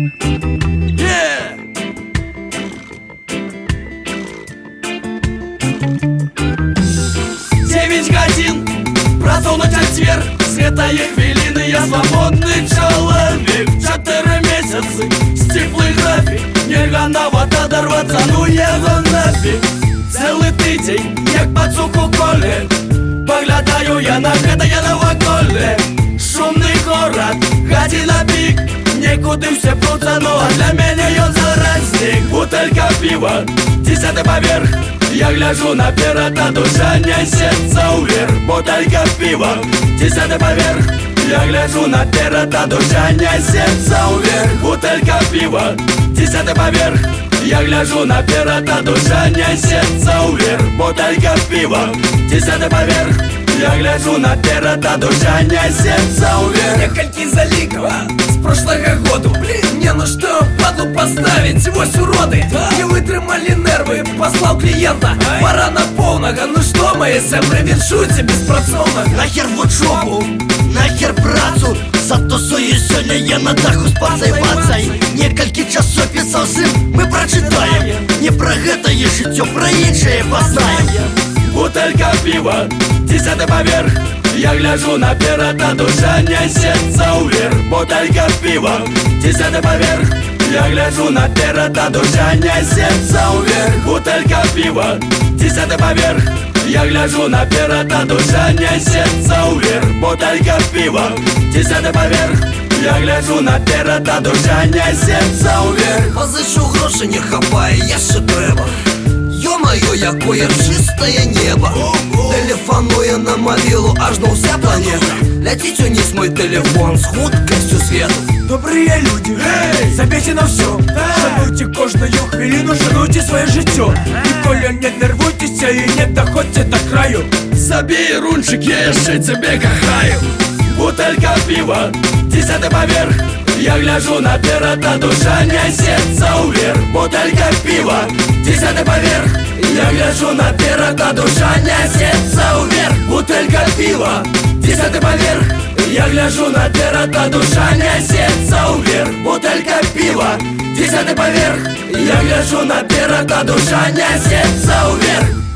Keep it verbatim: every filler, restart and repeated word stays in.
Yeah! Девять годин, просунуть отверг, святая хвилина, я свободный человек. Чотири місяці, стиплий графік, нельга навіть оторваться, ну його нафіг. Цілий тиждень, як пацук у колі, поглядаю я на гэта новоколе. Шумный город, година пик, некуды все прутся, ну а для меня он заразник. Бутылька пива, десятый поверх, я гляжу наперед, а душа несется вверх. Бутылька пива, десятый поверх, я гляжу наперед, а душа несется вверх. Бутылька пива, десятый поверх, я гляжу наперед, а душа несется вверх. Бутылька пива, десятый поверх, я гляжу наперед, а душа несется вверх. Некалькі залікаў з прошлага году. Мне ну што падлу поставить, вось уроды не вытрымалі нервы, послал клиента. Пора на полного, ну что мои сябры, віншуйте беспрацоўна. Нахер вучобу, нахер працу, затусую сёння я на даху з пацай-пацай. Некалькі часопісаў сын мы прачытаем, не пра гэтае жыццё, пра іншае пазнаем. Бутылька пива, десятый поверх, я гляжу наперед, а душа несется вверх. Бутылька пива, десятый поверх, я гляжу наперед, а душа несется вверх. Бутылька пива, десятый поверх, я гляжу наперед, а душа несется вверх. Бутылька пива, десятый поверх, я гляжу наперед, а душа несется вверх. Позичу гроші не хапає, яшчэ трэба. Ё-моё, якое чистое небо. Телефонуя на мобилу, аж до вся планета. Летить униз мой телефон с хуткостью свету. Добрые люди, hey! Забейте на все, hey! Шануйте кожную хвилину, шануйте своє життя. Ніколи не нервуйтеся і не доходьте до краю. Забей рунчик, я еще тебе кахаю. Бутылька пива, десятый поверх, я гляжу наперед, а душа несется вверх. Бутылька пива, десятый поверх, я гляжу наперед, а душа несется вверх. Бутылька пива, десятый поверх, я гляжу наперед, а душа несется вверх. Бутылька пива, десятый поверх, я гляжу наперед, а душа несется вверх.